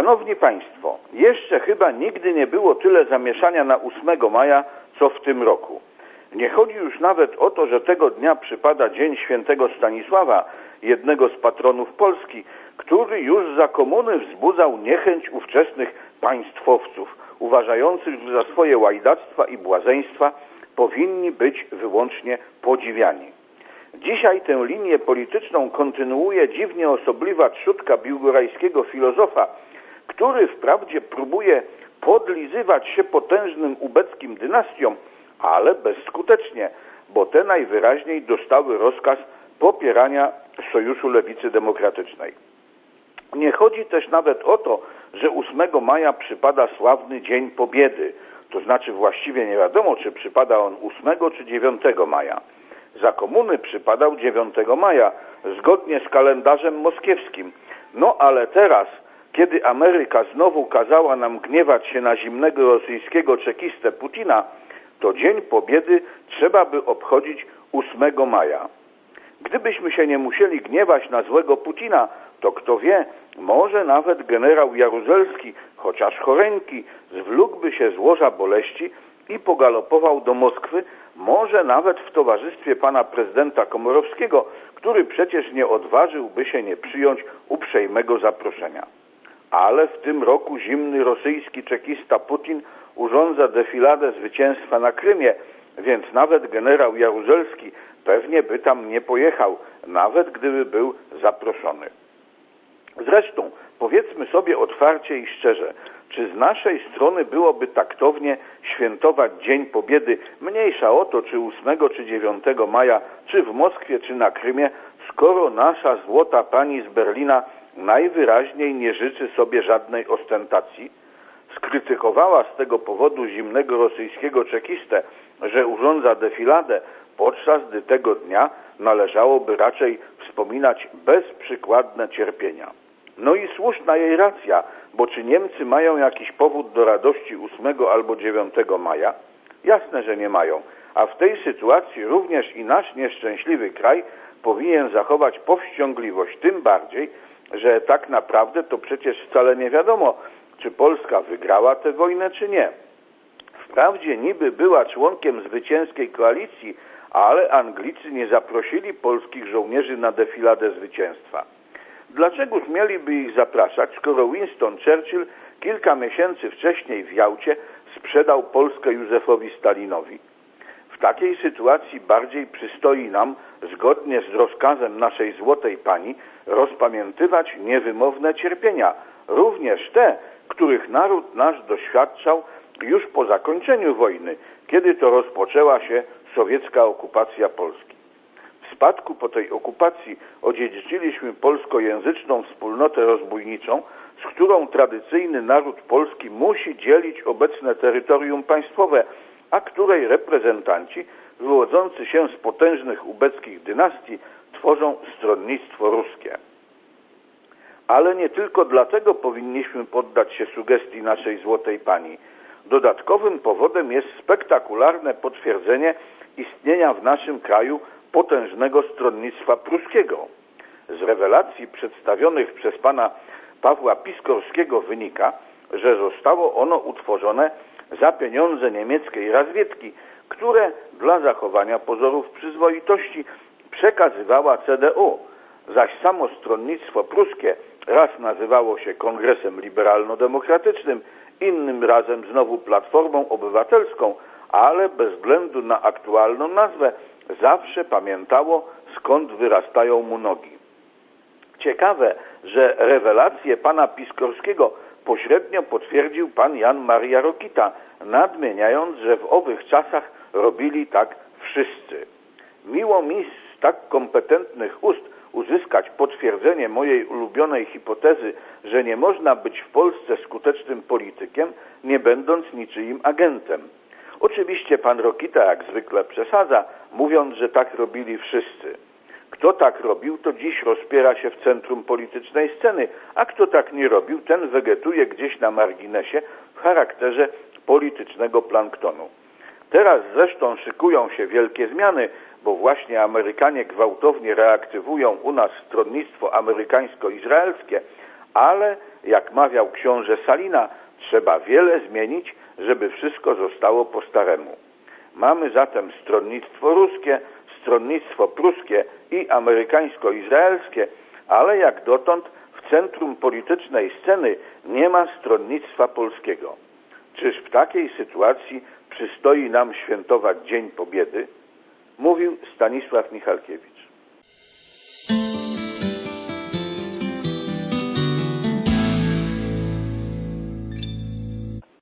Szanowni Państwo, jeszcze chyba nigdy nie było tyle zamieszania na 8 maja, co w tym roku. Nie chodzi już nawet o to, że tego dnia przypada Dzień Świętego Stanisława, jednego z patronów Polski, który już za komuny wzbudzał niechęć ówczesnych państwowców, uważających, że za swoje łajdactwa i błazeństwa powinni być wyłącznie podziwiani. Dzisiaj tę linię polityczną kontynuuje dziwnie osobliwa trzutka biłgorajskiego filozofa, który wprawdzie próbuje podlizywać się potężnym ubeckim dynastiom, ale bezskutecznie, bo te najwyraźniej dostały rozkaz popierania Sojuszu Lewicy Demokratycznej. Nie chodzi też nawet o to, że 8 maja przypada sławny Dzień Pobiedy, to znaczy właściwie nie wiadomo, czy przypada on 8 czy 9 maja. Za komuny przypadał 9 maja, zgodnie z kalendarzem moskiewskim. No ale teraz, kiedy Ameryka znowu kazała nam gniewać się na zimnego rosyjskiego czekistę Putina, to Dzień Pobiedy trzeba by obchodzić 8 maja. Gdybyśmy się nie musieli gniewać na złego Putina, to kto wie, może nawet generał Jaruzelski, chociaż choreńki, zwlókłby się z łoża boleści i pogalopował do Moskwy, może nawet w towarzystwie pana prezydenta Komorowskiego, który przecież nie odważyłby się nie przyjąć uprzejmego zaproszenia. Ale w tym roku zimny rosyjski czekista Putin urządza defiladę zwycięstwa na Krymie, więc nawet generał Jaruzelski pewnie by tam nie pojechał, nawet gdyby był zaproszony. Zresztą powiedzmy sobie otwarcie i szczerze, czy z naszej strony byłoby taktownie świętować Dzień Pobiedy, mniejsza o to, czy 8 czy 9 maja, czy w Moskwie, czy na Krymie, skoro nasza złota pani z Berlina najwyraźniej nie życzy sobie żadnej ostentacji? Skrytykowała z tego powodu zimnego rosyjskiego czekistę, że urządza defiladę, podczas gdy tego dnia należałoby raczej wspominać bezprzykładne cierpienia. No i słuszna jej racja, bo czy Niemcy mają jakiś powód do radości 8 albo 9 maja? Jasne, że nie mają, a w tej sytuacji również i nasz nieszczęśliwy kraj powinien zachować powściągliwość, tym bardziej, że tak naprawdę to przecież wcale nie wiadomo, czy Polska wygrała tę wojnę, czy nie. Wprawdzie niby była członkiem zwycięskiej koalicji, ale Anglicy nie zaprosili polskich żołnierzy na defiladę zwycięstwa. Dlaczegoż mieliby ich zapraszać, skoro Winston Churchill kilka miesięcy wcześniej w Jałcie sprzedał Polskę Józefowi Stalinowi? W takiej sytuacji bardziej przystoi nam, zgodnie z rozkazem naszej złotej pani, rozpamiętywać niewymowne cierpienia, również te, których naród nasz doświadczał już po zakończeniu wojny, kiedy to rozpoczęła się sowiecka okupacja Polski. W spadku po tej okupacji odziedziczyliśmy polskojęzyczną wspólnotę rozbójniczą, z którą tradycyjny naród polski musi dzielić obecne terytorium państwowe, a której reprezentanci, wywodzący się z potężnych ubeckich dynastii, tworzą stronnictwo ruskie. Ale nie tylko dlatego powinniśmy poddać się sugestii naszej złotej pani. Dodatkowym powodem jest spektakularne potwierdzenie istnienia w naszym kraju potężnego stronnictwa pruskiego. Z rewelacji przedstawionych przez pana Pawła Piskorskiego wynika, że zostało ono utworzone za pieniądze niemieckiej razwiedki, które dla zachowania pozorów przyzwoitości przekazywała CDU, zaś samo stronnictwo pruskie raz nazywało się Kongresem Liberalno-Demokratycznym, innym razem znowu Platformą Obywatelską, ale bez względu na aktualną nazwę zawsze pamiętało, skąd wyrastają mu nogi. Ciekawe, że rewelację pana Piskorskiego pośrednio potwierdził pan Jan Maria Rokita, nadmieniając, że w owych czasach robili tak wszyscy. Miło mi z tak kompetentnych ust uzyskać potwierdzenie mojej ulubionej hipotezy, że nie można być w Polsce skutecznym politykiem, nie będąc niczyim agentem. Oczywiście pan Rokita jak zwykle przesadza, mówiąc, że tak robili wszyscy. Kto tak robił, to dziś rozpiera się w centrum politycznej sceny, a kto tak nie robił, ten wegetuje gdzieś na marginesie w charakterze politycznego planktonu. Teraz zresztą szykują się wielkie zmiany, bo właśnie Amerykanie gwałtownie reaktywują u nas stronnictwo amerykańsko-izraelskie, ale jak mawiał książę Salina, trzeba wiele zmienić, żeby wszystko zostało po staremu. Mamy zatem stronnictwo ruskie, stronnictwo pruskie i amerykańsko-izraelskie, ale jak dotąd w centrum politycznej sceny nie ma stronnictwa polskiego. Czyż w takiej sytuacji przystoi nam świętować Dzień Pobiedy? Mówił Stanisław Michalkiewicz.